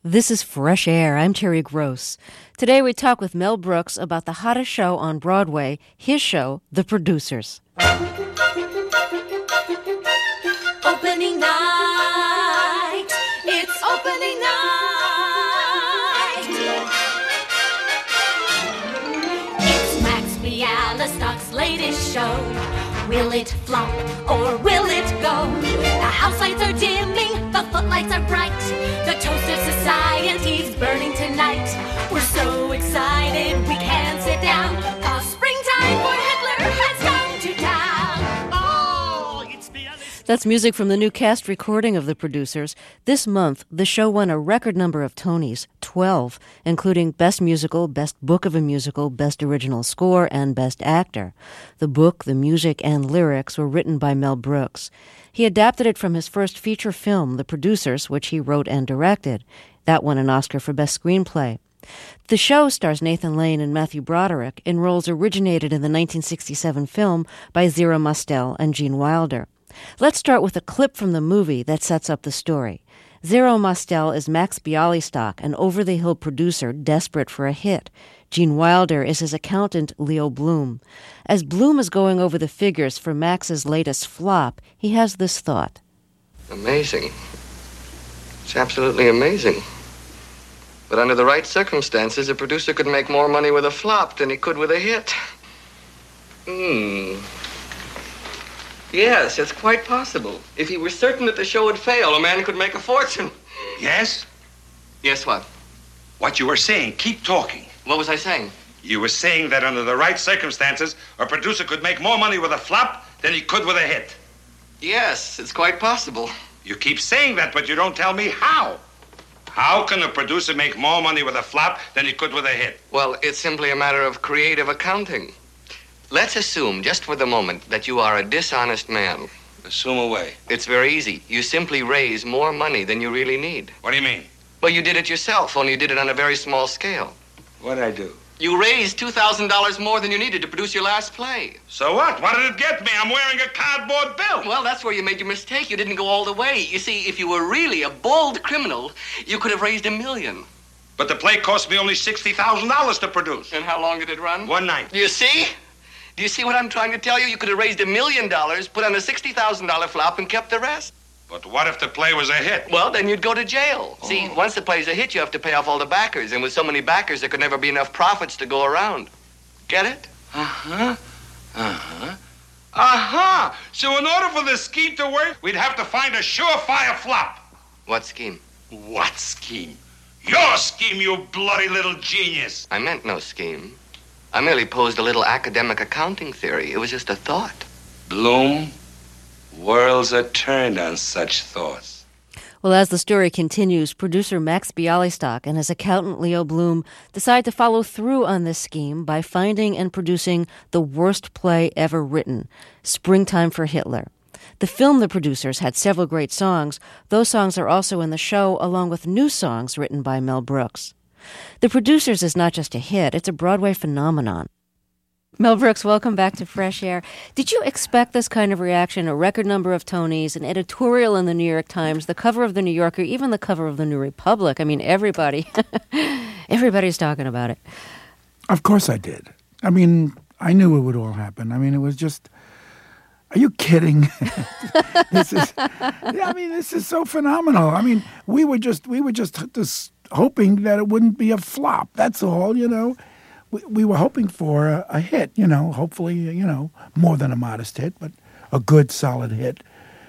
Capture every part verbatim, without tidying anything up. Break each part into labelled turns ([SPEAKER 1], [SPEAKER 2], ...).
[SPEAKER 1] This is Fresh Air. I'm Terry Gross. Today we talk with Mel Brooks about the hottest show on Broadway, his show, The Producers.
[SPEAKER 2] Opening night. It's opening night. It's Max Bialystok's latest show. Will it flop or will it go? The house lights are dimming, the footlights are bright. The toast of society's burning tonight. We're so excited we can't sit down, 'cause springtime for Hitler has come to town. Oh, it's Bialystok.
[SPEAKER 1] That's music from the new cast recording of The Producers. This month, the show won a record number of Tonys, twelve, including Best Musical, Best Book of a Musical, Best Original Score, and Best Actor. The book, the music, and lyrics were written by Mel Brooks. He adapted it from his first feature film, The Producers, which he wrote and directed. That won an Oscar for Best Screenplay. The show stars Nathan Lane and Matthew Broderick in roles originated in the nineteen sixty-seven film by Zero Mostel and Gene Wilder. Let's start with a clip from the movie that sets up the story. Zero Mostel is Max Bialystok, an over-the-hill producer desperate for a hit. Gene Wilder is his accountant, Leo Bloom. As Bloom is going over the figures for Max's latest flop, he has this thought.
[SPEAKER 3] Amazing. It's absolutely amazing. But under the right circumstances, a producer could make more money with a flop than he could with a hit. Hmm. Yes, it's quite possible. If he were certain that the show would fail, a man could make a fortune.
[SPEAKER 4] Yes?
[SPEAKER 3] Yes, what?
[SPEAKER 4] What you were saying. Keep talking.
[SPEAKER 3] What was I saying?
[SPEAKER 4] You were saying that under the right circumstances, a producer could make more money with a flop than he could with a hit.
[SPEAKER 3] Yes, it's quite possible.
[SPEAKER 4] You keep saying that, but you don't tell me how. How can a producer make more money with a flop than he could with a hit?
[SPEAKER 3] Well, it's simply a matter of creative accounting. Let's assume, just for the moment, that you are a dishonest man.
[SPEAKER 4] Assume away.
[SPEAKER 3] It's very easy. You simply raise more money than you really need.
[SPEAKER 4] What do you mean?
[SPEAKER 3] Well, you did it yourself, only you did it on a very small scale.
[SPEAKER 4] What did I do?
[SPEAKER 3] You raised two thousand dollars more than you needed to produce your last play.
[SPEAKER 4] So what? What did it get me? I'm wearing a cardboard bill.
[SPEAKER 3] Well, that's where you made your mistake. You didn't go all the way. You see, if you were really a bold criminal, you could have raised a million.
[SPEAKER 4] But the play cost me only sixty thousand dollars to produce.
[SPEAKER 3] And how long did it run?
[SPEAKER 4] One night.
[SPEAKER 3] Do you see? Do you see what I'm trying to tell you? You could have raised a million dollars, put on a sixty thousand dollars flop, and kept the rest.
[SPEAKER 4] But what if the play was a hit?
[SPEAKER 3] Well, then you'd go to jail.
[SPEAKER 4] Oh.
[SPEAKER 3] See, once the play's a hit, you have to pay off all the backers. And with so many backers, there could never be enough profits to go around. Get it?
[SPEAKER 4] Uh-huh. Uh-huh. Uh-huh. So in order for this scheme to work, we'd have to find a surefire flop.
[SPEAKER 3] What scheme?
[SPEAKER 4] What scheme? Your scheme, you bloody little genius.
[SPEAKER 3] I meant no scheme. I merely posed a little academic accounting theory. It was just a thought.
[SPEAKER 4] Bloom, worlds are turned on such thoughts.
[SPEAKER 1] Well, as the story continues, producer Max Bialystok and his accountant Leo Bloom decide to follow through on this scheme by finding and producing the worst play ever written, Springtime for Hitler. The film The Producers had several great songs. Those songs are also in the show, along with new songs written by Mel Brooks. The Producers is not just a hit, it's a Broadway phenomenon. Mel Brooks, welcome back to Fresh Air. Did you expect this kind of reaction? A record number of Tonys, an editorial in the New York Times, the cover of the New Yorker, even the cover of the New Republic. I mean, everybody, everybody's talking about it.
[SPEAKER 5] Of course I did. I mean, I knew it would all happen. I mean, it was just, are you kidding? This is, I mean, this is so phenomenal. I mean, we were just, we were just, just hoping that it wouldn't be a flop. That's all, you know. We, we were hoping for a, a hit, you know, hopefully, you know, more than a modest hit, but a good, solid hit.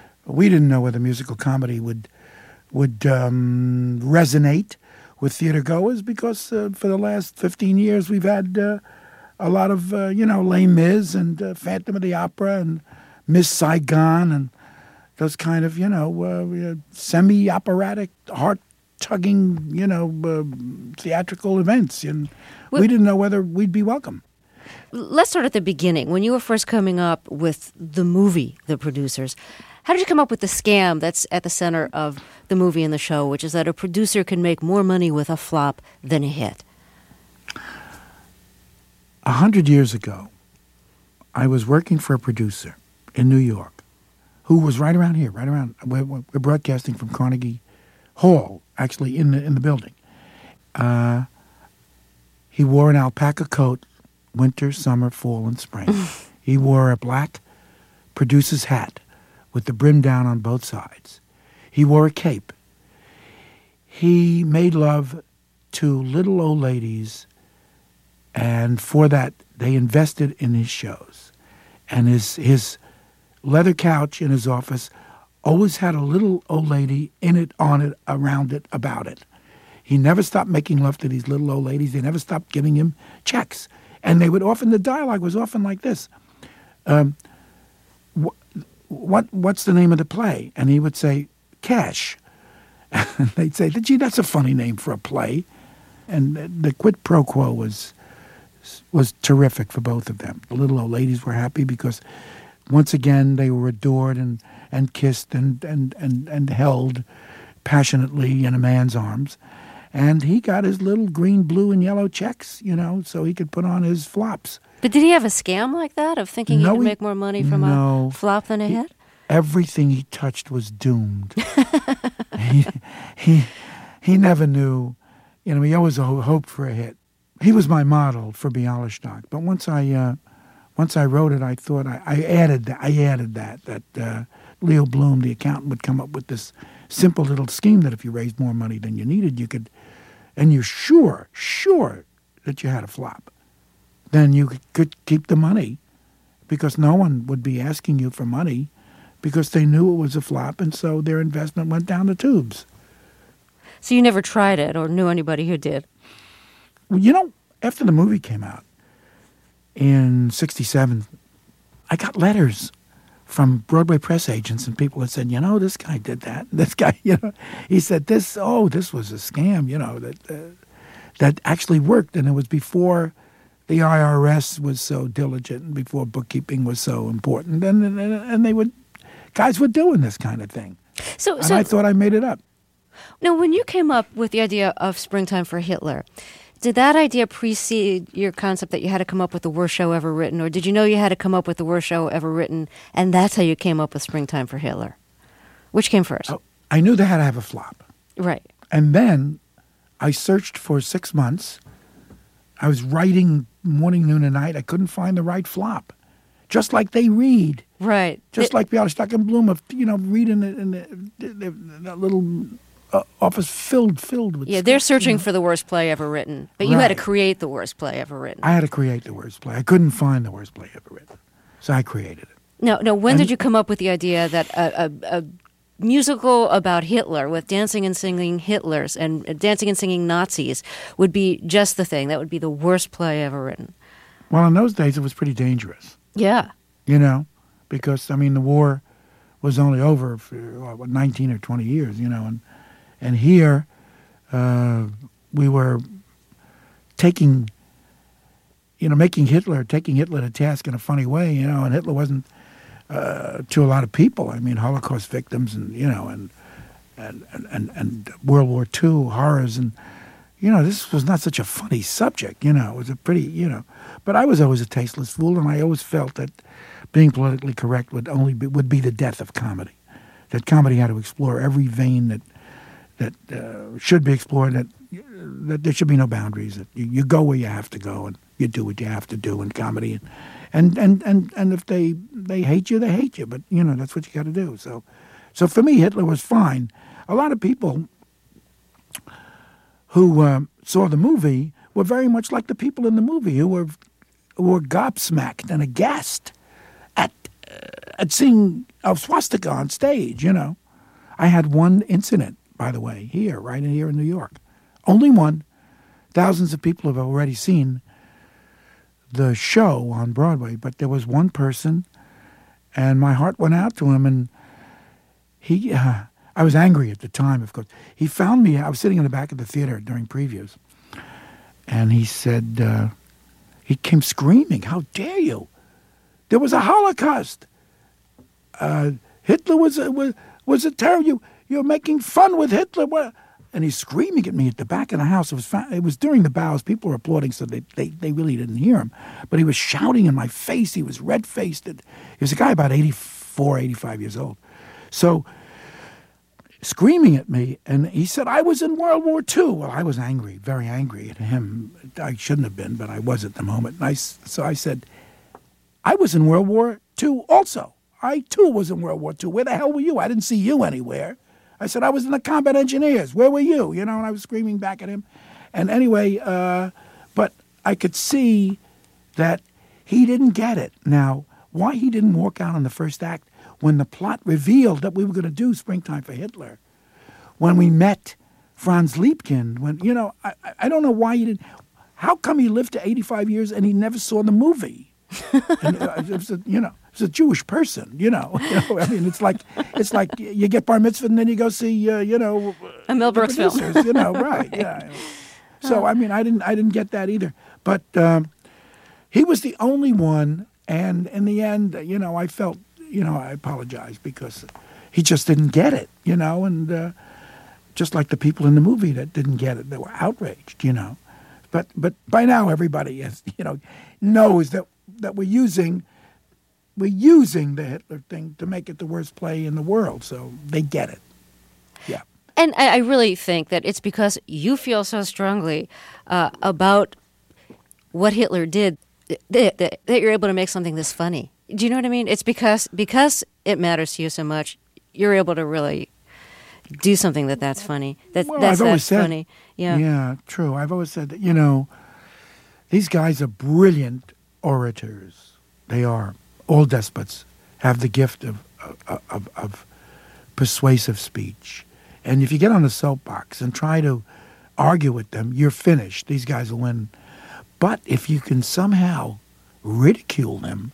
[SPEAKER 5] We didn't know whether musical comedy would would um, resonate with theater goers because uh, for the last fifteen years we've had uh, a lot of, uh, you know, Les Mis and uh, Phantom of the Opera and Miss Saigon and those kind of, you know, uh, semi-operatic, heart-tugging, you know, uh, theatrical events. And we didn't know whether we'd be welcome.
[SPEAKER 1] Let's start at the beginning. When you were first coming up with the movie, The Producers, how did you come up with the scam that's at the center of the movie and the show, which is that a producer can make more money with a flop than a hit?
[SPEAKER 5] A hundred years ago, I was working for a producer in New York who was right around here, right around, we're, we're broadcasting from Carnegie hall, actually in the in the building. Uh, he wore an alpaca coat, winter, summer, fall, and spring. He wore a black producer's hat with the brim down on both sides. He wore a cape. He made love to little old ladies, and for that, they invested in his shows. And his his leather couch in his office always had a little old lady in it, on it, around it, about it. He never stopped making love to these little old ladies. They never stopped giving him checks. And they would often, the dialogue was often like this. Um, wh- what What's the name of the play? And he would say, Cash. And they'd say, gee, that's a funny name for a play. And the quid pro quo was was terrific for both of them. The little old ladies were happy because once again they were adored and, and kissed and, and, and, and held passionately in a man's arms. And he got his little green, blue, and yellow checks, you know, so he could put on his flops.
[SPEAKER 1] But did he have a scam like that of thinking
[SPEAKER 5] No,
[SPEAKER 1] he could
[SPEAKER 5] he-
[SPEAKER 1] make more money from
[SPEAKER 5] no.
[SPEAKER 1] a flop than a
[SPEAKER 5] He-
[SPEAKER 1] hit?
[SPEAKER 5] Everything he touched was doomed. he, he, he never knew. You know, he always ho- hoped for a hit. He was my model for Bialystok. But once I, uh, once I wrote it, I thought I, I added that. I added that that uh, Leo Bloom, the accountant, would come up with this simple little scheme that if you raised more money than you needed, you could, and you're sure, sure that you had a flop, then you could keep the money, because no one would be asking you for money, because they knew it was a flop, and so their investment went down the tubes.
[SPEAKER 1] So you never tried it or knew anybody who did?
[SPEAKER 5] Well, you know, after the movie came out in sixty-seven, I got letters from Broadway press agents and people that said, you know, this guy did that. This guy, you know, he said this, oh, this was a scam, you know, that uh, that actually worked. And it was before the I R S was so diligent and before bookkeeping was so important. And, and, and they would, guys were doing this kind of thing.
[SPEAKER 1] So,
[SPEAKER 5] And
[SPEAKER 1] so
[SPEAKER 5] I thought I made it up.
[SPEAKER 1] now, when you came up with the idea of Springtime for Hitler, did that idea precede your concept that you had to come up with the worst show ever written, or did you know you had to come up with the worst show ever written, and that's how you came up with Springtime for Hitler? Which came first?
[SPEAKER 5] Oh, I knew they had to have a flop.
[SPEAKER 1] Right.
[SPEAKER 5] And then I searched for six months. I was writing morning, noon, and night. I couldn't find the right flop. Just like they read.
[SPEAKER 1] Right.
[SPEAKER 5] Just
[SPEAKER 1] It-
[SPEAKER 5] like Bialystok and Bloom, of, you know, reading it in the, the, the, that little uh, office filled filled with
[SPEAKER 1] Yeah, they're
[SPEAKER 5] scripts,
[SPEAKER 1] searching
[SPEAKER 5] you know.
[SPEAKER 1] for the worst play ever written, but you had to
[SPEAKER 5] Right.
[SPEAKER 1] create the worst play ever written.
[SPEAKER 5] I had to create the worst play. I couldn't find the worst play ever written. So I created it.
[SPEAKER 1] Now, now, when
[SPEAKER 5] And-
[SPEAKER 1] did you come up with the idea that a, a, a musical about Hitler with dancing and singing Hitlers and uh, dancing and singing Nazis would be just the thing? That would be the worst play ever written.
[SPEAKER 5] Well, in those days, it was pretty dangerous,
[SPEAKER 1] Yeah.
[SPEAKER 5] you know, because, I mean, the war was only over for what, nineteen or twenty years, you know, and and here uh, we were taking, you know, making Hitler, taking Hitler to task in a funny way, you know, and Hitler wasn't uh, to a lot of people. I mean, Holocaust victims and, you know, and and, and, and, and World War Two horrors. And, you know, this was not such a funny subject, you know. It was a pretty, you know. But I was always a tasteless fool, and I always felt that being politically correct would only be, would be the death of comedy. That comedy had to explore every vein that that uh, should be explored, that that there should be no boundaries. That you, you go where you have to go, and you do what you have to do in comedy. And and and, and if they, they hate you, they hate you. But, you know, that's what you got to do. So, so for me, Hitler was fine. A lot of people who uh, saw the movie were very much like the people in the movie who were who were gobsmacked and aghast at uh, at seeing a swastika on stage. You know, I had one incident, by the way, here, right in here in New York, only one. Thousands of people have already seen the show on Broadway, but there was one person, and my heart went out to him, and he. Uh, I was angry at the time, of course. He found me. I was sitting in the back of the theater during previews, and he said, uh, he came screaming, "How dare you! There was a Holocaust. Uh, Hitler was a, was, was a terror. You, you're making fun with Hitler." What? And he's screaming at me at the back of the house. It was fa- it was during the bows. People were applauding, so they, they, they really didn't hear him. But he was shouting in my face. He was red-faced. He was a guy about eighty-four, eighty-five years old. So screaming at me. And he said, I was in World War Two. Well, I was angry, very angry at him. I shouldn't have been, but I was at the moment. And I, so I said, I was in World War Two also. I, too, was in World War Two. Where the hell were you? I didn't see you anywhere. I said, I was in the combat engineers. Where were you? You know, and I was screaming back at him. And anyway, uh, but I could see that he didn't get it. Now, why he didn't walk out on the first act when the plot revealed that we were going to do Springtime for Hitler, when we met Franz Liebkind, when, you know, I, I don't know why he didn't. How come he lived to eighty-five years and he never saw the movie? And, uh, it was a, you know, it's a Jewish person, you know. You know, I mean, it's like it's like you get bar mitzvah and then you go see, uh, you know,
[SPEAKER 1] a Mel Brooks film,
[SPEAKER 5] you know, right? Yeah. So I mean, I didn't I didn't get that either. But um, he was the only one, and in the end, you know, I felt, you know, I apologized because he just didn't get it, you know, and uh, just like the people in the movie that didn't get it, they were outraged, you know. But but by now everybody is, you know, knows that that we're using we're using the Hitler thing to make it the worst play in the world, so they get it. Yeah.
[SPEAKER 1] And I really think that it's because you feel so strongly uh, about what Hitler did that, that, that you're able to make something this funny. Do you know what I mean? It's because because it matters to you so much, you're able to really do something that that's funny. That,
[SPEAKER 5] well,
[SPEAKER 1] that's
[SPEAKER 5] I've always
[SPEAKER 1] that's
[SPEAKER 5] said,
[SPEAKER 1] funny. Yeah.
[SPEAKER 5] Yeah, true. I've always said that, you know, these guys are brilliant orators. They are. All despots have the gift of of, of, of persuasive speech. And if you get on a soapbox and try to argue with them, you're finished. These guys will win. But if you can somehow ridicule them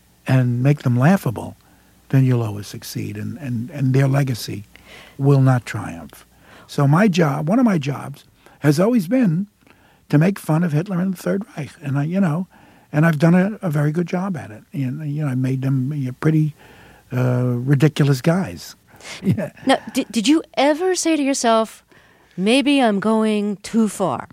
[SPEAKER 5] and make them laughable, then you'll always succeed, and, and, and their legacy will not triumph. So my job, one of my jobs, has always been to make fun of Hitler and the Third Reich. And I, you know, and I've done a, a very good job at it. And, you know, I made them you know, pretty uh, ridiculous guys. Yeah.
[SPEAKER 1] Now, did, did you ever say to yourself, maybe I'm going too far?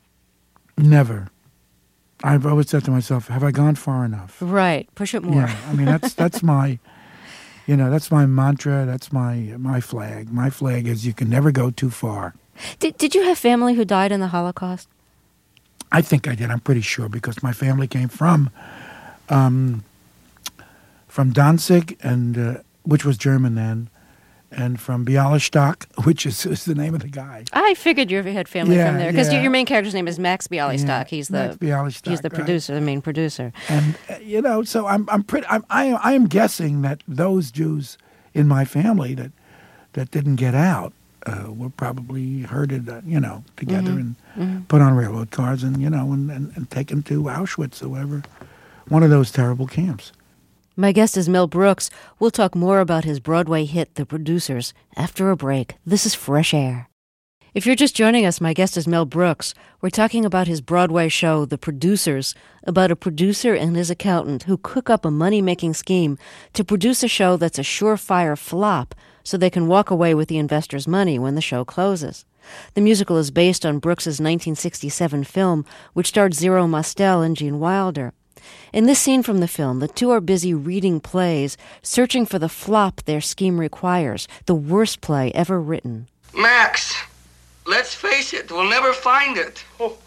[SPEAKER 5] Never. I've always said to myself, have I gone far enough?
[SPEAKER 1] Right. Push it more.
[SPEAKER 5] Yeah. I mean, that's that's my, you know, that's my mantra. That's my my flag. My flag is you can never go too far.
[SPEAKER 1] Did Did you have family who died in the Holocaust?
[SPEAKER 5] I think I did. I'm pretty sure because my family came from, um, from Danzig, and uh, which was German then, and from Bialystok, which is, is the name of the guy.
[SPEAKER 1] I figured you had family
[SPEAKER 5] Yeah,
[SPEAKER 1] from there because
[SPEAKER 5] yeah.
[SPEAKER 1] your main character's name is Max Bialystok.
[SPEAKER 5] Yeah,
[SPEAKER 1] he's
[SPEAKER 5] Max
[SPEAKER 1] the
[SPEAKER 5] Bialystok,
[SPEAKER 1] he's the
[SPEAKER 5] right.
[SPEAKER 1] producer, the main producer.
[SPEAKER 5] And uh, you know, so I'm I'm pretty I'm, I I am guessing that those Jews in my family that that didn't get out uh, were probably herded, uh, you know, together
[SPEAKER 1] Mm-hmm.
[SPEAKER 5] and
[SPEAKER 1] mm-hmm.
[SPEAKER 5] put on railroad cars and you know and, and, and taken to Auschwitz or whatever, one of those terrible camps.
[SPEAKER 1] My guest is Mel Brooks. We'll talk more about his Broadway hit, The Producers, after a break. This is Fresh Air. If you're just joining us, my guest is Mel Brooks. We're talking about his Broadway show, The Producers, about a producer and his accountant who cook up a money-making scheme to produce a show that's a surefire flop so they can walk away with the investors' money when the show closes. The musical is based on Brooks's nineteen sixty-seven film, which starred Zero Mostel and Gene Wilder. In this scene from the film, the two are busy reading plays, searching for the flop their scheme requires, the worst play ever written.
[SPEAKER 3] Max, let's face it, we'll never find it.
[SPEAKER 4] Oh.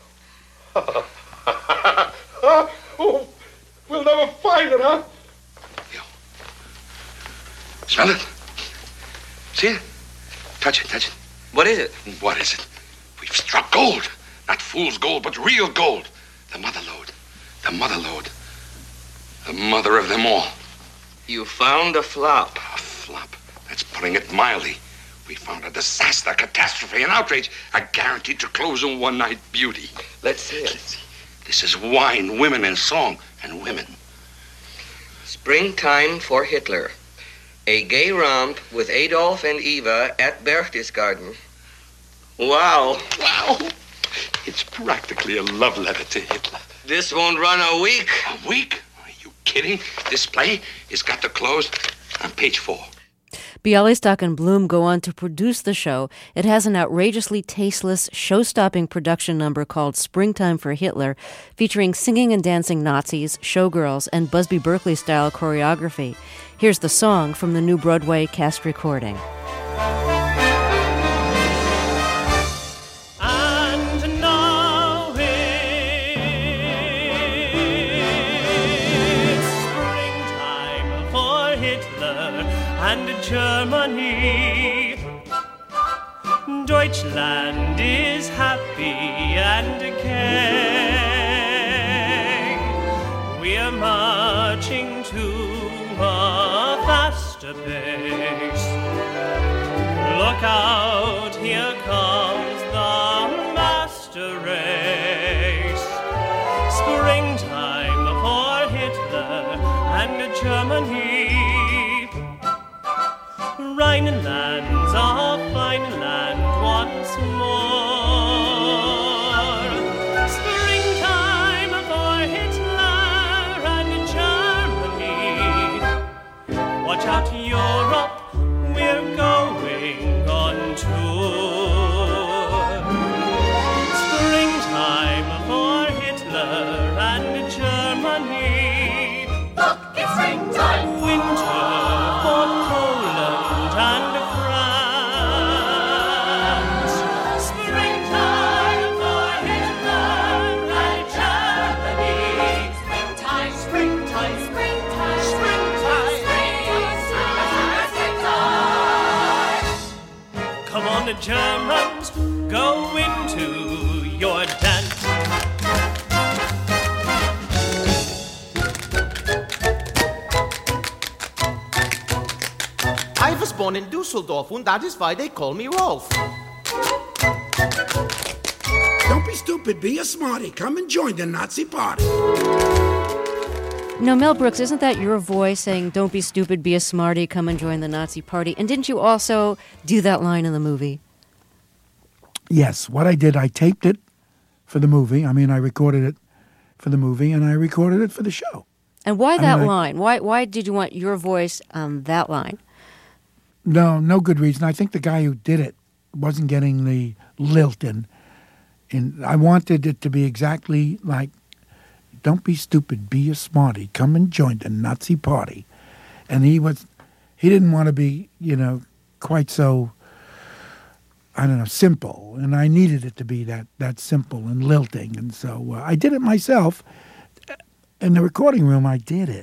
[SPEAKER 4] oh, we'll never find it, huh? Yo. Smell it? See it? Touch it, touch it.
[SPEAKER 3] What is it?
[SPEAKER 4] What is it? We've struck gold. Not fool's gold, but real gold. The mother lode. The mother lode. The mother of them all.
[SPEAKER 3] You found a flop.
[SPEAKER 4] A flop. That's putting it mildly. We found a disaster, catastrophe, an outrage. A guaranteed to close in one night beauty.
[SPEAKER 3] Let's see it.
[SPEAKER 4] Let's see. This is wine, women, and song, and women.
[SPEAKER 3] Springtime for Hitler. A gay romp with Adolf and Eva at Berchtesgaden. Wow.
[SPEAKER 4] Wow. It's practically a love letter to Hitler.
[SPEAKER 3] This won't run a week.
[SPEAKER 4] A week? Are you kidding? This play has got to close on page four.
[SPEAKER 1] Bialystok and Bloom go on to produce the show. It has an outrageously tasteless, show-stopping production number called Springtime for Hitler, featuring singing and dancing Nazis, showgirls, and Busby Berkeley-style choreography. Here's the song from the new Broadway cast recording.
[SPEAKER 6] and Germany. Deutschland is happy and gay. We're marching to a faster pace. Look out, here comes the master race. Springtime for Hitler and Germany. Rhineland's a fine land once more. Springtime for Hitler and Germany. Watch out, Europe, we're going on tour. Springtime for Hitler and Germany.
[SPEAKER 2] Look, it's springtime.
[SPEAKER 6] Winter for Poland and France. Springtime for Hitler and Germany.
[SPEAKER 2] Springtime, springtime, springtime,
[SPEAKER 6] Springtime.
[SPEAKER 2] springtime.
[SPEAKER 6] Come on, the Germans, go into your dance.
[SPEAKER 7] I was born in Dusseldorf, and that is why they call me Rolf.
[SPEAKER 8] Don't be stupid, be a smarty. Come and join the Nazi party.
[SPEAKER 1] No, Mel Brooks, isn't that your voice saying, don't be stupid, be a smarty, come and join the Nazi party? And didn't you also do that line in the movie?
[SPEAKER 5] Yes, what I did, I taped it for the movie. I mean, I recorded it for the movie, and I recorded it for the show.
[SPEAKER 1] And why
[SPEAKER 5] I
[SPEAKER 1] that
[SPEAKER 5] mean, I-
[SPEAKER 1] line? Why why did you want your voice on that line?
[SPEAKER 5] No, no good reason. I think the guy who did it wasn't getting the lilt, and, and I wanted it to be exactly like, don't be stupid, be a smarty, come and join the Nazi party. And he was, he didn't want to be, you know, quite so, I don't know, simple. And I needed it to be that, that simple and lilting. And so uh, I did it myself. In the recording room, I did it.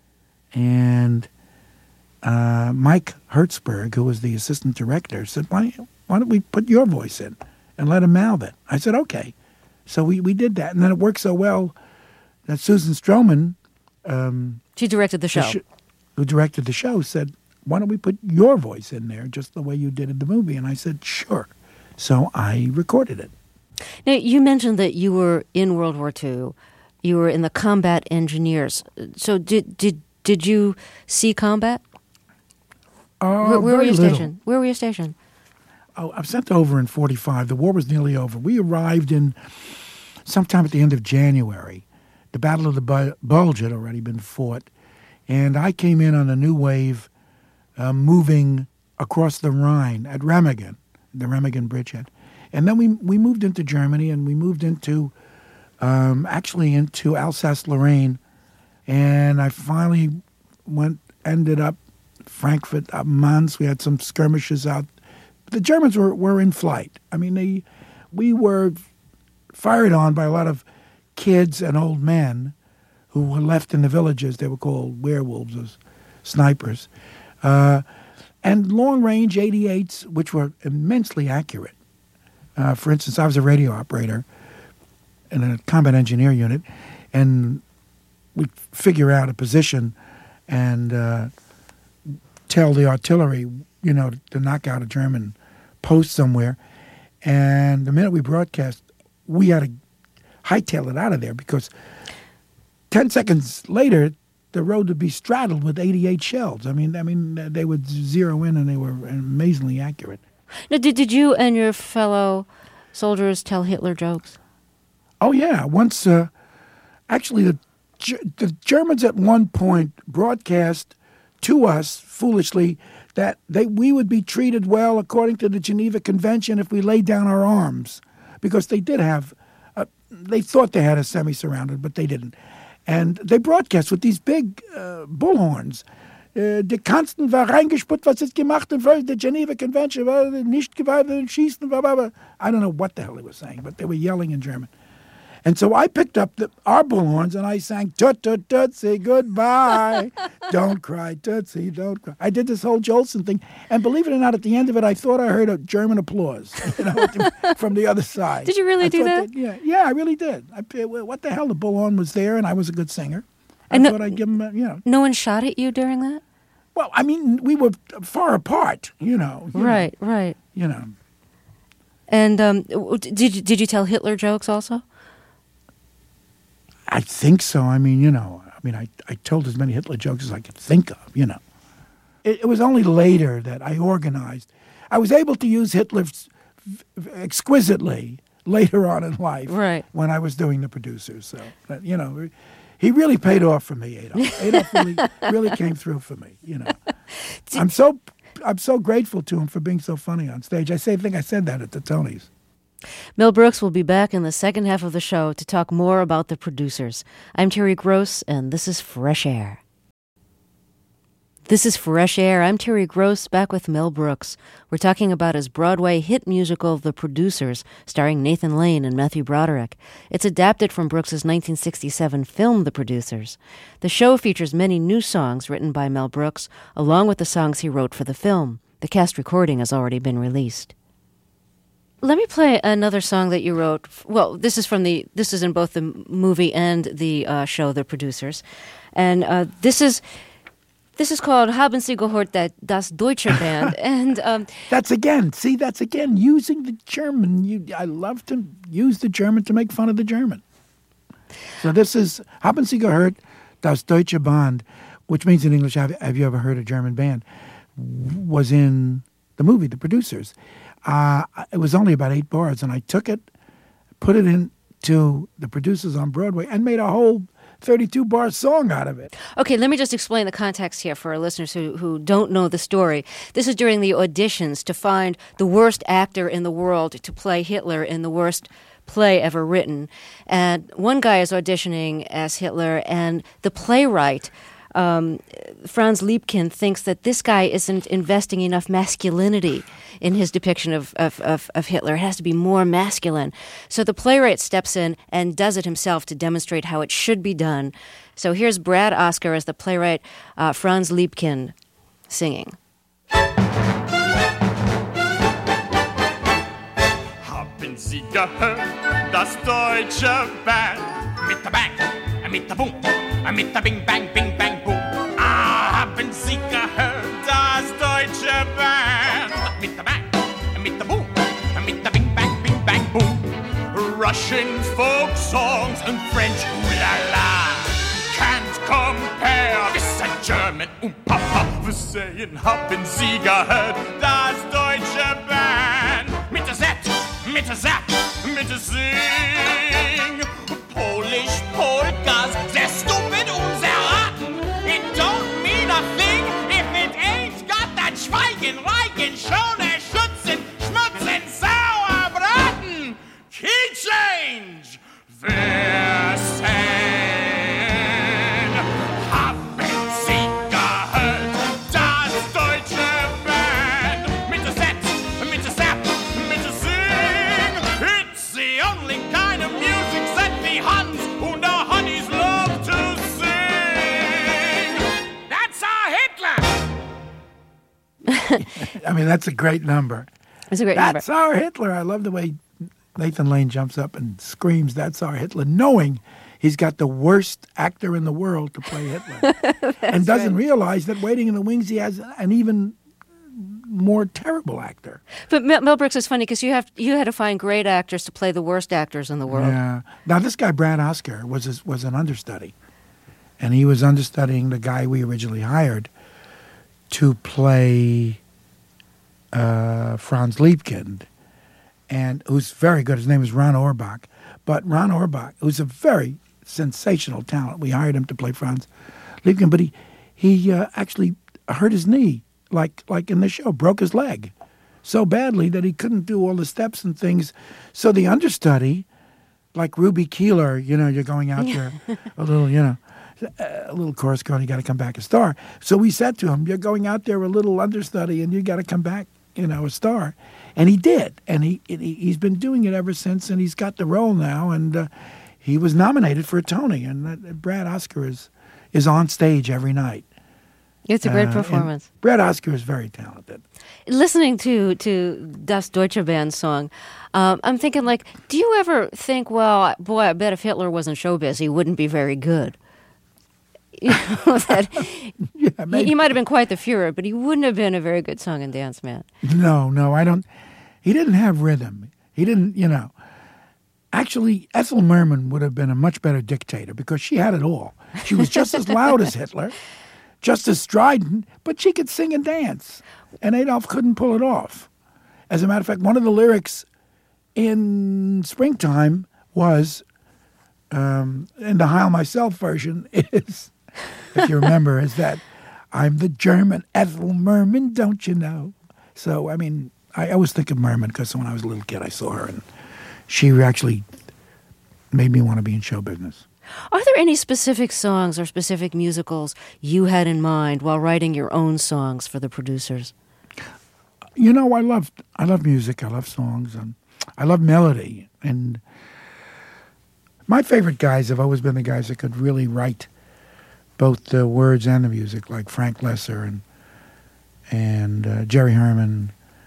[SPEAKER 5] And uh, Mike Hertzberg, who was the assistant director, said, why, why don't we put your voice in and let him mouth it? I said, okay. So we, we did that. And then it worked so well that Susan Stroman, um,
[SPEAKER 1] She directed the show.
[SPEAKER 5] the sh- who directed the show, said, why don't we put your voice in there just the way you did in the movie? And I said, sure. So I recorded it.
[SPEAKER 1] Now, you mentioned that you were in World War Two. You were in the combat engineers. So did did did you see combat?
[SPEAKER 5] Uh,
[SPEAKER 1] where, where were
[SPEAKER 5] very
[SPEAKER 1] you
[SPEAKER 5] little.
[SPEAKER 1] stationed? Where were you stationed?
[SPEAKER 5] Oh, I was sent over in forty-five. The war was nearly over. We arrived in sometime at the end of January. The Battle of the Bu- Bulge had already been fought. And I came in on a new wave uh, moving across the Rhine at Remagen, the Remagen bridgehead. And then we we moved into Germany, and we moved into, um, actually into Alsace-Lorraine. And I finally went, ended up Frankfurt, up Mainz. We had some skirmishes out. The Germans were, were in flight. I mean, they, we were fired on by a lot of kids and old men who were left in the villages. They were called werewolves, or snipers. Uh, and long-range eighty-eights, which were immensely accurate. Uh, for instance, I was a radio operator in a combat engineer unit, and we'd figure out a position and uh, tell the artillery, you know, to knock out a German post somewhere. And the minute we broadcast, we had to hightail it out of there, because ten seconds later, the road would be straddled with eighty-eight shells. I mean, I mean, they would zero in, and they were amazingly accurate.
[SPEAKER 1] Now, did did you and your fellow soldiers tell Hitler jokes?
[SPEAKER 5] Oh yeah, once uh, actually the the Germans at one point broadcast to us foolishly that they we would be treated well according to the Geneva Convention if we laid down our arms, because they did have, uh, they thought they had us semi-surrounded, but they didn't. And they broadcast with these big uh, bullhorns. Uh, die Kanzler war reingespuckt, was ist gemacht, und the Geneva Convention war nicht gewalt, schießen, blah, blah, blah. I don't know what the hell they were saying, but they were yelling in German. And so I picked up the, our bullhorns and I sang Toot Toot Tootsie Goodbye. Don't cry, Tootsie, don't cry. I did this whole Jolson thing. And believe it or not, at the end of it, I thought I heard a German applause, you know, from the other side.
[SPEAKER 1] Did you really
[SPEAKER 5] I
[SPEAKER 1] do that?
[SPEAKER 5] that? Yeah, yeah, I really did. I, what the hell? The bullhorn was there and I was a good singer. I
[SPEAKER 1] and
[SPEAKER 5] thought
[SPEAKER 1] no,
[SPEAKER 5] I'd give him, a, you know.
[SPEAKER 1] No one shot at you during that?
[SPEAKER 5] Well, I mean, we were far apart, you know. You
[SPEAKER 1] right,
[SPEAKER 5] know,
[SPEAKER 1] right.
[SPEAKER 5] You know.
[SPEAKER 1] And um, did you, did you tell Hitler jokes also?
[SPEAKER 5] I think so. I mean, you know, I mean, I, I told as many Hitler jokes as I could think of, you know. It, it was only later that I organized. I was able to use Hitler exquisitely later on in life,
[SPEAKER 1] right,
[SPEAKER 5] when I was doing the producers. So, but, you know, he really paid off for me, Adolf. Adolf really, really came through for me, you know. I'm so I'm so grateful to him for being so funny on stage. I say, I think I said that at the Tonys.
[SPEAKER 1] Mel Brooks will be back in the second half of the show to talk more about the producers. I'm Terry Gross, and this is Fresh Air. This is Fresh Air. I'm Terry Gross, back with Mel Brooks. We're talking about his Broadway hit musical, The Producers, starring Nathan Lane and Matthew Broderick. It's adapted from Brooks's nineteen sixty-seven film, The Producers. The show features many new songs written by Mel Brooks, along with the songs he wrote for the film. The cast recording has already been released. Let me play another song that you wrote. Well, this is from the. This is in both the movie and the uh, show, The Producers, and uh, this is. This is called Haben Sie gehört das Deutsche Band, and um,
[SPEAKER 5] that's again. See, that's again using the German. You, I love to use the German to make fun of the German. So this is Haben Sie gehört das Deutsche Band, which means in English, have, have you ever heard a German band? Was in the movie The Producers. Uh, it was only about eight bars, and I took it, put it into The Producers on Broadway, and made a whole thirty-two bar song out of it.
[SPEAKER 1] Okay, let me just explain the context here for our listeners who, who don't know the story. This is during the auditions to find the worst actor in the world to play Hitler in the worst play ever written. And one guy is auditioning as Hitler, and the playwright, um, Franz Liebkin, thinks that this guy isn't investing enough masculinity in his depiction of, of, of, of Hitler. It has to be more masculine. So the playwright steps in and does it himself to demonstrate how it should be done. So here's Brad Oscar as the playwright uh, Franz Liebkin singing.
[SPEAKER 6] Haben Sie gehört, das deutsche Band? Mit der Bang, mit der Boom, mit der Bing, Bang, Bing, Bang, Boom. Ah, haben Sie gehört, das deutsche Band? Mit der Bang, mit der Boom, mit der Bing, Bang, Bing, Bang, Boom. Russian folk songs and French ooh-la-la can't compare. This a German um-papa. Wir sehen, haben Sie gehört, das deutsche Band? Mit der Z, mit der Zap, mit der Sing. Polish polkas, they're stupid und zerraten. It don't mean a thing if it ain't got that Schweigen, Reigen, Schone, Schützen, Schmutzen, Sauerbraten. Key change, wer sein? Haben Sie gehört, das deutsche Band? Mit der Z, mit der Zap, mit der Sing. It's the only kind of music that the Huns and the honeys love to sing. That's our Hitler.
[SPEAKER 5] I mean, that's a great number.
[SPEAKER 1] It's a great
[SPEAKER 5] that's
[SPEAKER 1] number.
[SPEAKER 5] our Hitler. I love the way Nathan Lane jumps up and screams, "That's our Hitler," knowing he's got the worst actor in the world to play Hitler. And doesn't
[SPEAKER 1] right.
[SPEAKER 5] realize that waiting in the wings he has an even more terrible actor.
[SPEAKER 1] But Mel, Mel Brooks is funny because you have you had to find great actors to play the worst actors in the world.
[SPEAKER 5] Yeah. Now this guy Brad Oscar was his, was an understudy, and he was understudying the guy we originally hired to play uh, Franz Liebkin, and who's very good. His name is Ron Orbach. But Ron Orbach, who's a very sensational talent, we hired him to play Franz Liebkin, but he he uh, actually hurt his knee. Like like in the show, broke his leg so badly that he couldn't do all the steps and things. So the understudy, like Ruby Keeler, you know, you're going out there a little, you know, a little chorus girl, you got to come back a star. So we said to him, you're going out there a little understudy and you got to come back, you know, a star. And he did. And he, he he's been doing it ever since, and he's got the role now. And uh, he was nominated for a Tony, and that, Brad Oscar is is on stage every night.
[SPEAKER 1] It's a great
[SPEAKER 5] Uh,
[SPEAKER 1] performance.
[SPEAKER 5] and Brad Oscar is very talented.
[SPEAKER 1] Listening to to Das Deutsche Band song, um, I'm thinking like, do you ever think, well, boy, I bet if Hitler wasn't showbiz, he wouldn't be very good. You know, that
[SPEAKER 5] Yeah,
[SPEAKER 1] he,
[SPEAKER 5] maybe.
[SPEAKER 1] he might have been quite the Fuhrer, but he wouldn't have been a very good song and dance man.
[SPEAKER 5] No, no, I don't. He didn't have rhythm. He didn't, you know. Actually, Ethel Merman would have been a much better dictator because she had it all. She was just as loud as Hitler, just as strident, but she could sing and dance. And Adolf couldn't pull it off. As a matter of fact, one of the lyrics in Springtime was, um, in the Heil Myself version, is, if you remember, is that, I'm the German Ethel Merman, don't you know? So, I mean, I always think of Merman because when I was a little kid, I saw her, and she actually made me want to be in show business.
[SPEAKER 1] Are there any specific songs or specific musicals you had in mind while writing your own songs for the producers?
[SPEAKER 5] You know, I love I love music. I love songs, and I love melody. And my favorite guys have always been the guys that could really write both the words and the music, like Frank Lesser and and uh, Jerry Herman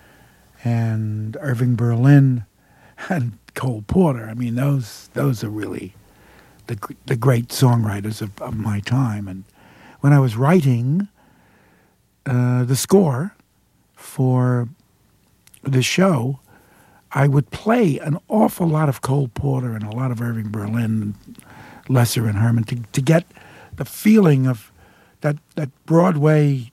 [SPEAKER 5] and Irving Berlin and Cole Porter. I mean, those those are really the the great songwriters of, of my time. And when I was writing uh, the score for the show, I would play an awful lot of Cole Porter and a lot of Irving Berlin, Lesser and Herman to, to get the feeling of that that Broadway,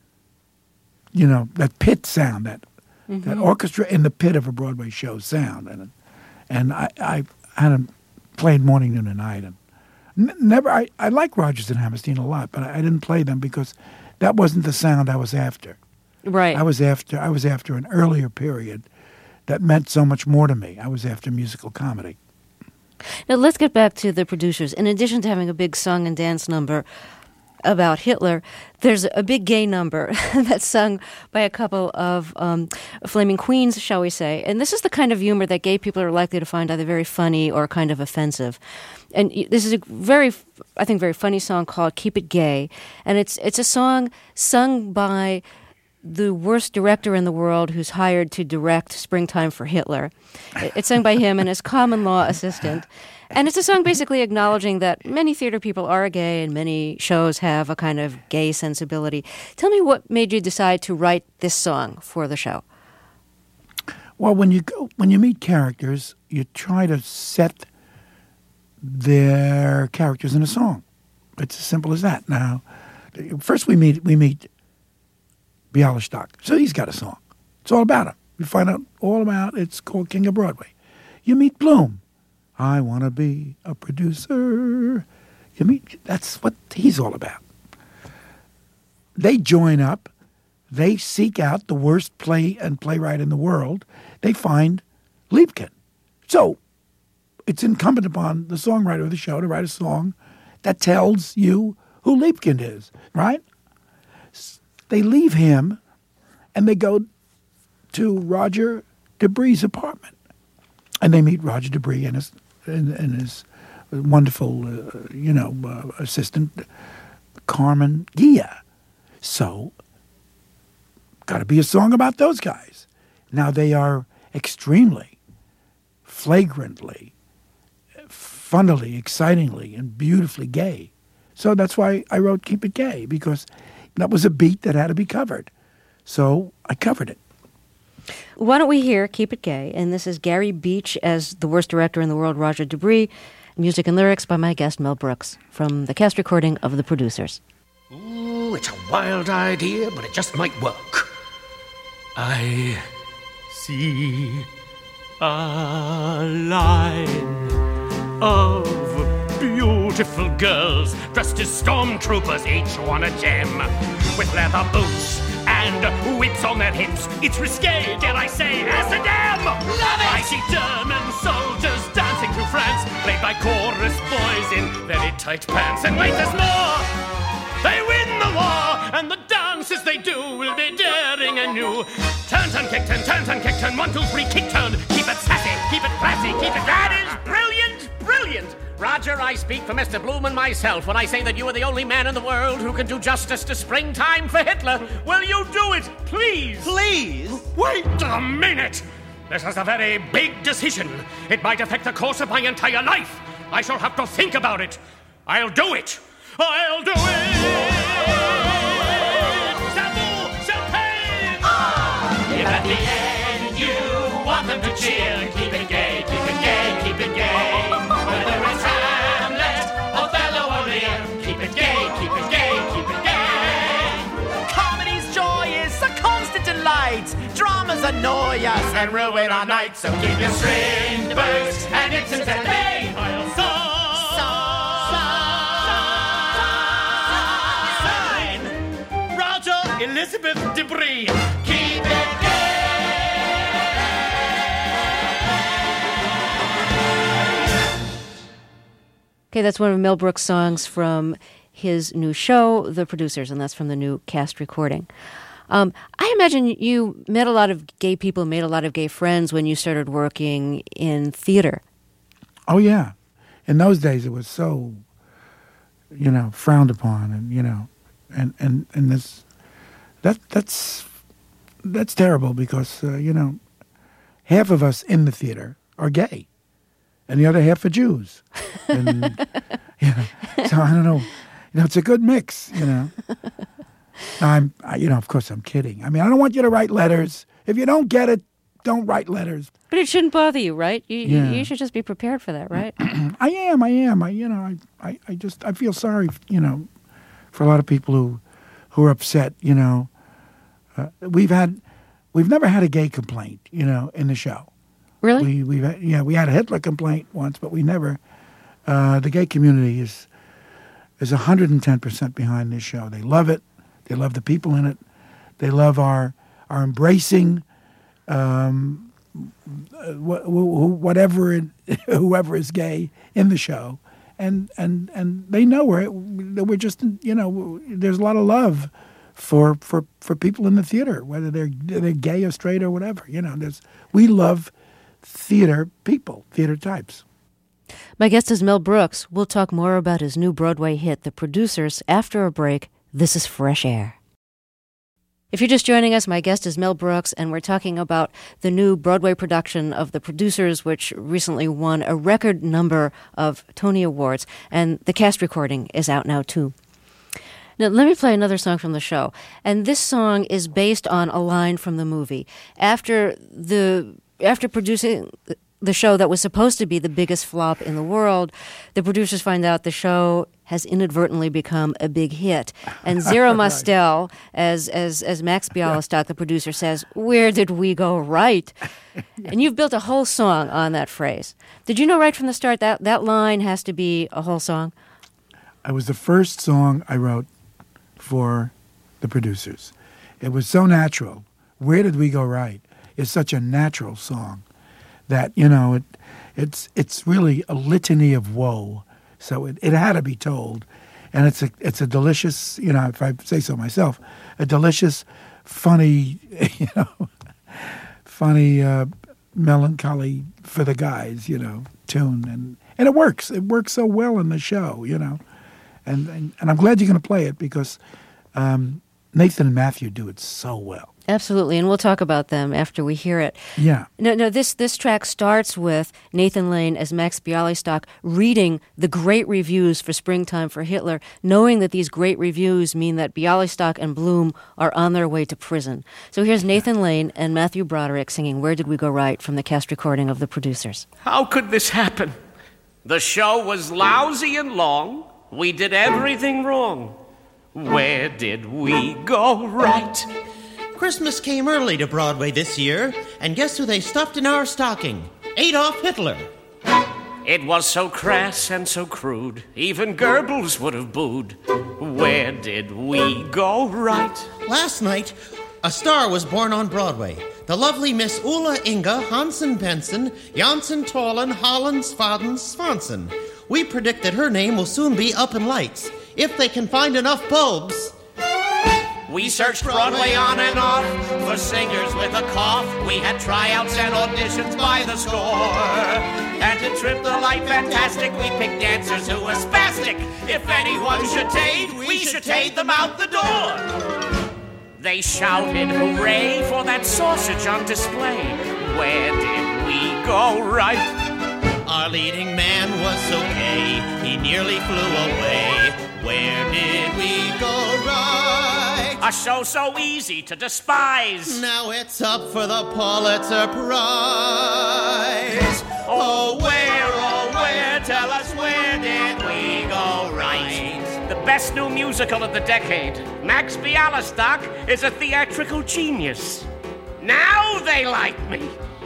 [SPEAKER 5] you know, that pit sound, that mm-hmm. that orchestra in the pit of a Broadway show sound. And and I, I hadn't played Morning, Noon, and Night. And n- never, I, I like Rodgers and Hammerstein a lot, but I, I didn't play them because that wasn't the sound I was after.
[SPEAKER 1] Right.
[SPEAKER 5] I was after I was after an earlier period that meant so much more to me. I was after musical comedy.
[SPEAKER 1] Now let's get back to the producers. In addition to having a big song and dance number about Hitler, there's a big gay number that's sung by a couple of um, flaming queens, shall we say. And this is the kind of humor that gay people are likely to find either very funny or kind of offensive. And this is a very, I think, very funny song called "Keep It Gay," and it's it's a song sung by the worst director in the world who's hired to direct Springtime for Hitler. It's sung by him and his common law assistant. And it's a song basically acknowledging that many theater people are gay and many shows have a kind of gay sensibility. Tell me what made you decide to write this song for the show.
[SPEAKER 5] Well, when you go, when you meet characters, you try to set their characters in a song. It's as simple as that. Now, first we meet we meet Bialystok. So he's got a song. It's all about him. You find out all about it. It's called King of Broadway. You meet Bloom. I want to be a producer. You meet, that's what he's all about. They join up. They seek out the worst play and playwright in the world. They find Liebkin. So it's incumbent upon the songwriter of the show to write a song that tells you who Liebkin is, right? They leave him, and they go to Roger Debris' apartment, and they meet Roger Debris and his and, and his wonderful, uh, you know, uh, assistant Carmen Gia. So, got to be a song about those guys. Now they are extremely, flagrantly, funnily, excitingly, and beautifully gay. So that's why I wrote "Keep It Gay," because that was a beat that had to be covered. So I covered it.
[SPEAKER 1] Why don't we hear "Keep It Gay"? And this is Gary Beach as the worst director in the world, Roger Debris. Music and lyrics by my guest, Mel Brooks, from the cast recording of The Producers.
[SPEAKER 9] Ooh, it's a wild idea, but it just might work. I see a line of beautiful girls dressed as stormtroopers, each one a gem, with leather boots and whips on their hips. It's risque, dare I say, as a damn. Love it! I see German soldiers dancing through France, played by chorus boys in very tight pants. And wait, there's more! They win the war, and the dances they do will be daring and new. Turn, turn, kick, turn, turn, turn, kick, turn, one, two, three, kick, turn. Keep it sassy, keep it classy, keep it... That is brilliant, brilliant! Roger, I speak for Mister Bloom and myself when I say that you are the only man in the world who can do justice to Springtime for Hitler. Will you do it, please?
[SPEAKER 7] Please?
[SPEAKER 9] Wait a minute! This is a very big decision. It might affect the course of my entire life. I shall have to think about it. I'll do it. I'll do it! Sabu! Champagne! Ah! If at the end you want them to cheer, keep it gay, keep it gay, keep it gay. Whether it's Hamlet, Othello, or Lear, keep it gay, keep it gay, keep it gay.
[SPEAKER 7] Comedy's joy is a constant delight. Dramas annoy us and ruin our nights. So keep your Strindbergs and Ibsens at bay. I'll
[SPEAKER 9] Elizabeth Debris.
[SPEAKER 7] Keep it
[SPEAKER 1] Okay, that's one of Mel Brooks' songs from his new show, The Producers, and that's from the new cast recording. Um, I imagine you met a lot of gay people, made a lot of gay friends when you started working in theater.
[SPEAKER 5] Oh, yeah. In those days, it was so, you know, frowned upon, and, you know, and, and, and this... That that's that's terrible because uh, you know, half of us in the theater are gay, and the other half are Jews. And you know, so I don't know. You know, it's a good mix. You know, now, I'm I, you know, of course, I'm kidding. I mean, I don't want you to write letters. If you don't get it, don't write letters.
[SPEAKER 1] But it shouldn't bother you, right? You
[SPEAKER 5] Yeah.
[SPEAKER 1] you should just be prepared for that, right?
[SPEAKER 5] I am. I am. I you know. I, I I just I feel sorry. You know, for a lot of people who. who are upset, you know. Uh, we've had, we've never had a gay complaint, you know, in the show.
[SPEAKER 1] Really?
[SPEAKER 5] We, we've had, yeah, we had a Hitler complaint once, but we never, uh, the gay community is, is one hundred ten percent behind this show. They love it. They love the people in it. They love our, our embracing, um, wh- wh- whatever, it, whoever is gay in the show. And, and, and they know we're, we're just, you know, there's a lot of love for, for, for people in the theater, whether they're, they're gay or straight or whatever. You know, there's, we love theater people, theater types.
[SPEAKER 1] My guest is Mel Brooks. We'll talk more about his new Broadway hit, The Producers, after a break. This is Fresh Air. If you're just joining us, my guest is Mel Brooks, and we're talking about the new Broadway production of The Producers, which recently won a record number of Tony Awards, and the cast recording is out now, too. Now, let me play another song from the show, and this song is based on a line from the movie. After the after producing the show that was supposed to be the biggest flop in the world, the producers find out the show has inadvertently become a big hit. And Zero Mostel, as as as Max Bialystock, the producer, says, "Where did we go right?" And you've built a whole song on that phrase. Did you know right from the start that that line has to be a whole song?
[SPEAKER 5] It was the first song I wrote for The Producers. It was so natural. Where did we go right? It's such a natural song that, you know, it it's it's really a litany of woe. So it, it had to be told. And it's a it's a delicious, you know, if I say so myself, a delicious, funny, you know, funny, uh, melancholy for the guys, you know, tune. And, and it works. It works so well in the show, you know. And and, and I'm glad you're going to play it because um, Nathan and Matthew do it so well.
[SPEAKER 1] Absolutely, and we'll talk about them after we hear it.
[SPEAKER 5] Yeah.
[SPEAKER 1] No, no. This this track starts with Nathan Lane as Max Bialystock reading the great reviews for Springtime for Hitler, knowing that these great reviews mean that Bialystock and Bloom are on their way to prison. So here's Nathan Lane and Matthew Broderick singing "Where Did We Go Right" from the cast recording of The Producers.
[SPEAKER 9] How could this happen? The show was lousy and long. We did everything wrong. Where did we go right?
[SPEAKER 7] Christmas came early to Broadway this year, and guess who they stuffed in our stocking? Adolf Hitler.
[SPEAKER 9] It was so crass and so crude, even Goebbels would have booed. Where did we go right?
[SPEAKER 7] Last night, a star was born on Broadway. The lovely Miss Ulla Inga Hansen Benson Janssen Tollen Holland Svaden Svanson. We predict that her name will soon be up in lights, if they can find enough bulbs.
[SPEAKER 9] We searched Broadway on and off for singers with a cough. We had tryouts and auditions by the score.
[SPEAKER 6] And to trim the light fantastic, we picked dancers who were spastic. If anyone should aid, we should aid them out the door. They shouted hooray for that sausage on display. Where did we go right?
[SPEAKER 7] Our leading man was okay. He nearly flew away. Where did we go right?
[SPEAKER 6] A show so easy to despise.
[SPEAKER 7] Now it's up for the Pulitzer Prize.
[SPEAKER 6] Oh, where, oh, where, tell us where did we go right? The best new musical of the decade, Max Bialystock, is a theatrical genius. Now they like me.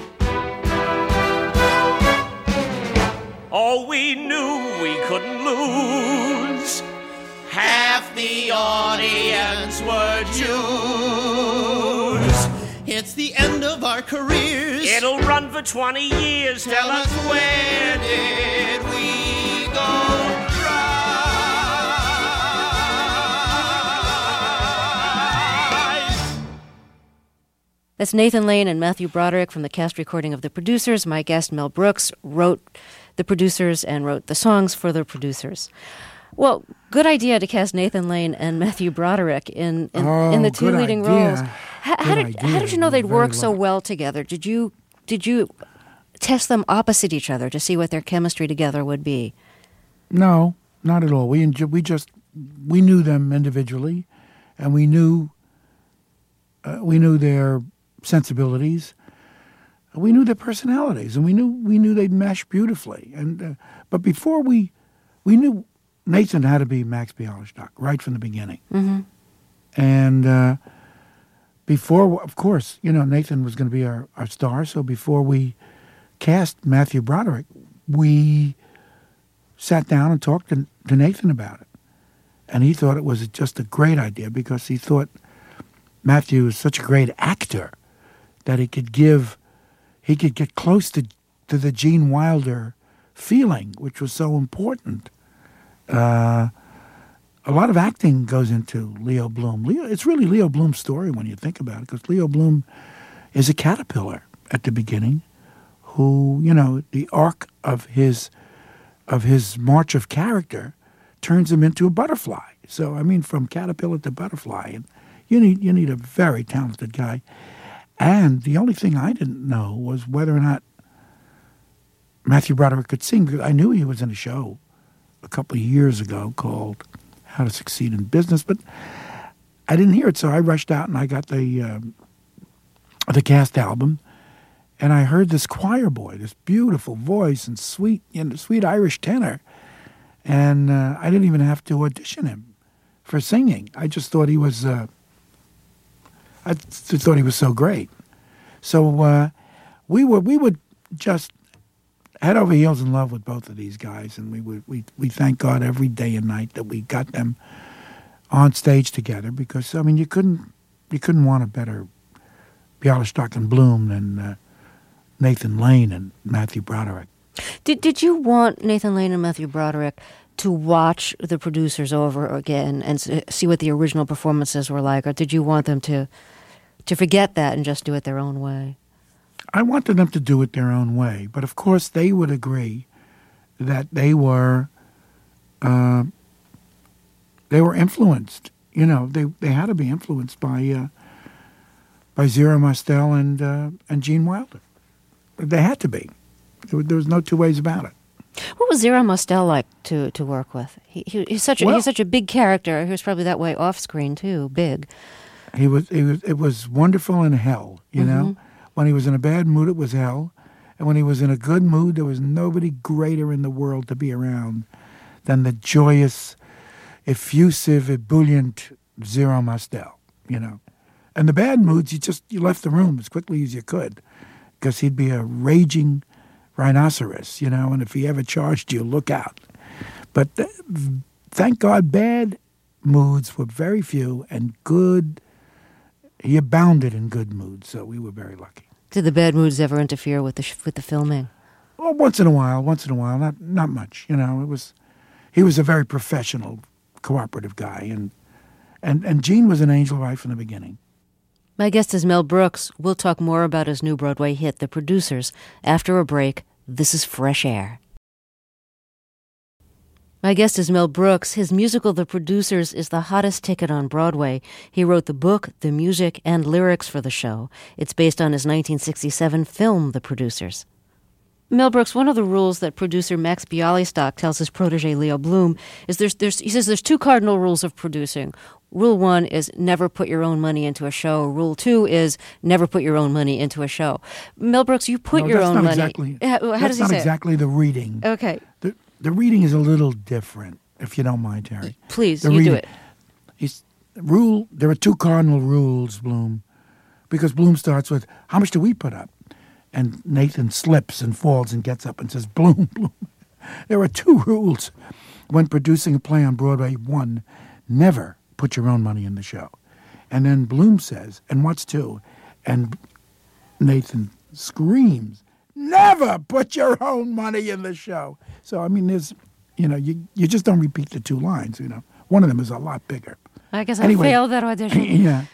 [SPEAKER 6] Oh, we knew we couldn't lose.
[SPEAKER 7] Half the audience were Jews. It's the end of our careers.
[SPEAKER 6] It'll run for twenty years.
[SPEAKER 7] Tell us, where did we go right?
[SPEAKER 1] That's Nathan Lane and Matthew Broderick from the cast recording of The Producers. My guest, Mel Brooks, wrote The Producers and wrote the songs for The Producers. Well, good idea to cast Nathan Lane and Matthew Broderick in in,
[SPEAKER 5] oh,
[SPEAKER 1] in the two
[SPEAKER 5] good
[SPEAKER 1] leading
[SPEAKER 5] idea.
[SPEAKER 1] roles. How, how did
[SPEAKER 5] idea.
[SPEAKER 1] how did you know they'd
[SPEAKER 5] Very
[SPEAKER 1] work so
[SPEAKER 5] lucky.
[SPEAKER 1] well together? Did you did you test them opposite each other to see what their chemistry together would be?
[SPEAKER 5] No, not at all. We enjo- we just we knew them individually, and we knew uh, we knew their sensibilities. We knew their personalities, and we knew we knew they'd mesh beautifully. And uh, but before we we knew Nathan had to be Max Bialystock right from the beginning.
[SPEAKER 1] Mm-hmm.
[SPEAKER 5] And uh, before, of course, you know, Nathan was going to be our, our star. So before we cast Matthew Broderick, we sat down and talked to, to Nathan about it. And he thought it was just a great idea because he thought Matthew was such a great actor that he could give, he could get close to, to the Gene Wilder feeling, which was so important. Uh, a lot of acting goes into Leo Bloom. Leo, it's really Leo Bloom's story when you think about it, because Leo Bloom is a caterpillar at the beginning, who, you know, the arc of his of his march of character turns him into a butterfly. So, I mean, from caterpillar to butterfly, and you need you need a very talented guy. And the only thing I didn't know was whether or not Matthew Broderick could sing, because I knew he was in a show a couple of years ago called How to Succeed in Business, but I didn't hear it, so I rushed out and I got the um, the cast album, and I heard this choir boy, this beautiful voice and sweet, you know, sweet Irish tenor, and uh, I didn't even have to audition him for singing. I just thought he was, uh, I th- thought he was so great. So uh, we were we would just head over heels in love with both of these guys, and we would we we thank God every day and night that we got them on stage together, because I mean you couldn't you couldn't want a better Bialystock and Bloom than uh, Nathan Lane and Matthew Broderick.
[SPEAKER 1] Did did you want Nathan Lane and Matthew Broderick to watch The Producers over again and s- see what the original performances were like, or did you want them to to forget that and just do it their own way?
[SPEAKER 5] I wanted them to do it their own way, but of course they would agree that they were uh, they were influenced. You know, they they had to be influenced by uh, by Zero Mostel and uh, and Gene Wilder. They had to be. There, was- there was no two ways about it.
[SPEAKER 1] What was Zero Mostel like to, to work with? He, he he's such a,
[SPEAKER 5] Well-
[SPEAKER 1] he's such a big character. He was probably that way off screen too, big.
[SPEAKER 5] He was. It was. It was wonderful in hell. You know, when he was in a bad mood, it was hell, and when he was in a good mood, there was nobody greater in the world to be around than the joyous, effusive, ebullient Zero Mostel. You know, and the bad moods, you just you left the room as quickly as you could, because he'd be a raging rhinoceros. You know, and if he ever charged you, look out. But uh, thank God, bad moods were very few, and good. He abounded in good moods, so we were very lucky.
[SPEAKER 1] Did the bad moods ever interfere with the sh- with the filming?
[SPEAKER 5] Well, once in a while, once in a while, not not much. You know, it was he was a very professional, cooperative guy, and and and Gene was an angel right from the beginning.
[SPEAKER 1] My guest is Mel Brooks. We'll talk more about his new Broadway hit, The Producers, after a break. This is Fresh Air. My guest is Mel Brooks. His musical, The Producers, is the hottest ticket on Broadway. He wrote the book, the music, and lyrics for the show. It's based on his nineteen sixty-seven film, The Producers. Mel Brooks, one of the rules that producer Max Bialystock tells his protege Leo Bloom is there's, there's, he says there's two cardinal rules of producing. Rule one is never put your own money into a show. Rule two is never put your own money into a show. Mel Brooks, you put
[SPEAKER 5] no,
[SPEAKER 1] your
[SPEAKER 5] that's
[SPEAKER 1] own
[SPEAKER 5] not
[SPEAKER 1] money.
[SPEAKER 5] Exactly,
[SPEAKER 1] how, how
[SPEAKER 5] that's
[SPEAKER 1] does he
[SPEAKER 5] not
[SPEAKER 1] say
[SPEAKER 5] exactly
[SPEAKER 1] it?
[SPEAKER 5] the reading.
[SPEAKER 1] Okay.
[SPEAKER 5] The, the reading is a little different, if you don't mind, Terry.
[SPEAKER 1] Please,
[SPEAKER 5] the
[SPEAKER 1] you
[SPEAKER 5] reading,
[SPEAKER 1] do it.
[SPEAKER 5] He's, rule, there are two cardinal rules, Bloom, because Bloom starts with, how much do we put up? And Nathan slips and falls and gets up and says, Bloom, Bloom. There are two rules when producing a play on Broadway. One, never put your own money in the show. And then Bloom says, and what's two? And Nathan screams, never put your own money in the show. So, I mean, there's, you know, you, you just don't repeat the two lines, you know. One of them is a lot bigger.
[SPEAKER 1] I guess
[SPEAKER 5] anyway,
[SPEAKER 1] I failed that audition.
[SPEAKER 5] Yeah.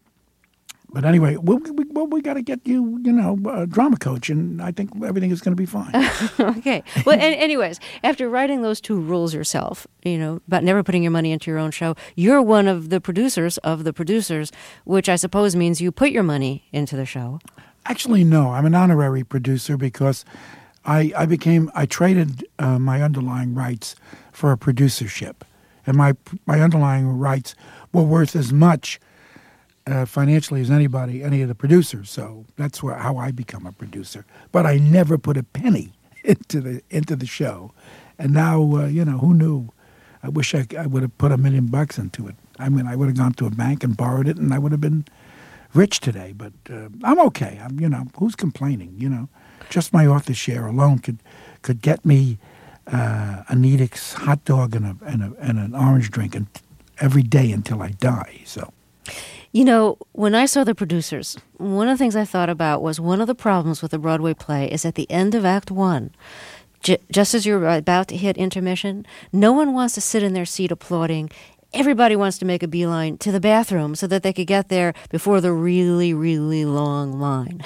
[SPEAKER 5] But anyway, we we, we, we got to get you, you know, a drama coach, and I think everything is going to be fine.
[SPEAKER 1] Okay. Well, and anyways, after writing those two rules yourself, you know, about never putting your money into your own show, you're one of the producers of The Producers, which I suppose means you put your money into the show.
[SPEAKER 5] Actually, no. I'm an honorary producer because I, I became, I traded uh, my underlying rights for a producership. And my my underlying rights were worth as much Uh, financially as anybody, any of the producers. So that's where, how I become a producer. But I never put a penny into the into the show. And now, uh, you know, who knew? I wish I, I would have put a million bucks into it. I mean, I would have gone to a bank and borrowed it, and I would have been rich today. But uh, I'm okay. I'm, you know, who's complaining? You know, just my author share alone could could get me uh, a Nedick's hot dog and a and a and an orange drink and every day until I die. So.
[SPEAKER 1] You know, when I saw The Producers, one of the things I thought about was one of the problems with a Broadway play is at the end of Act One, j- just as you're about to hit intermission, no one wants to sit in their seat applauding. Everybody wants to make a beeline to the bathroom so that they could get there before the really, really long line.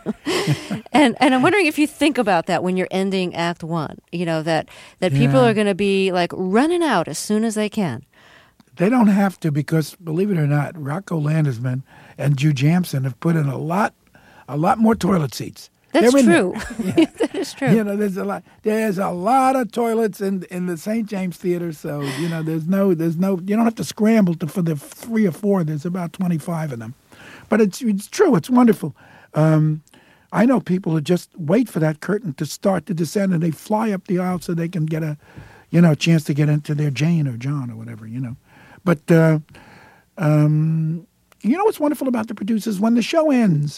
[SPEAKER 1] and and I'm wondering if you think about that when you're ending Act One, you know, that, that
[SPEAKER 5] yeah.
[SPEAKER 1] people are going to be like running out as soon as they can.
[SPEAKER 5] They don't have to because, believe it or not, Rocco Landersman and Jew Jamson have put in a lot, a lot more toilet seats.
[SPEAKER 1] That's
[SPEAKER 5] They're
[SPEAKER 1] true.
[SPEAKER 5] Yeah.
[SPEAKER 1] That is true.
[SPEAKER 5] You know, there's a lot. There's a lot of toilets in in the Saint James Theater, so you know, there's no, there's no. You don't have to scramble to, for the three or four. There's about twenty-five of them, but it's it's true. It's wonderful. Um, I know people who just wait for that curtain to start to descend, and they fly up the aisle so they can get a, you know, chance to get into their Jane or John or whatever. You know. But, uh, um, you know what's wonderful about The Producers? When the show ends,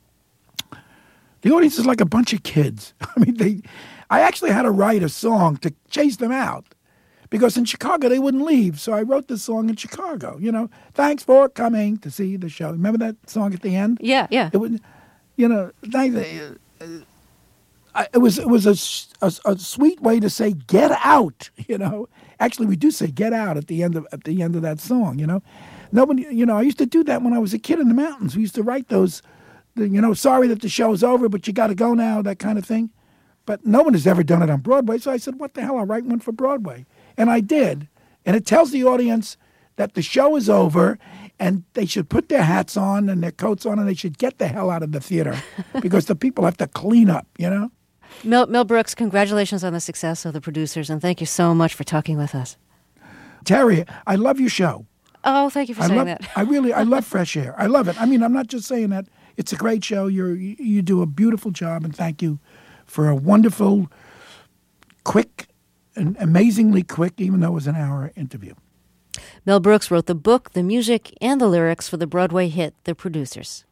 [SPEAKER 5] the audience is like a bunch of kids. I mean, they. I actually had to write a song to chase them out because in Chicago they wouldn't leave. So I wrote this song in Chicago, you know, thanks for coming to see the show. Remember that song at the end?
[SPEAKER 1] Yeah, yeah.
[SPEAKER 5] It would, you know, thank, uh, I, it was it was a, a, a sweet way to say get out, you know. Actually, we do say "get out" at the end of at the end of that song. You know, nobody. You know, I used to do that when I was a kid in the mountains. We used to write those, you know, sorry that the show's over, but you got to go now, that kind of thing. But no one has ever done it on Broadway. So I said, "What the hell? I'll write one for Broadway," and I did. And it tells the audience that the show is over, and they should put their hats on and their coats on, and they should get the hell out of the theater because the people have to clean up. You know.
[SPEAKER 1] Mel, Mel Brooks, congratulations on the success of The Producers, and thank you so much for talking with us.
[SPEAKER 5] Terry, I love your show.
[SPEAKER 1] Oh, thank you for
[SPEAKER 5] I
[SPEAKER 1] saying
[SPEAKER 5] love,
[SPEAKER 1] that.
[SPEAKER 5] I really, I love Fresh Air. I love it. I mean, I'm not just saying that. It's a great show. You're, you, you do a beautiful job, and thank you for a wonderful, quick, and amazingly quick, even though it was an hour interview.
[SPEAKER 1] Mel Brooks wrote the book, the music, and the lyrics for the Broadway hit The Producers.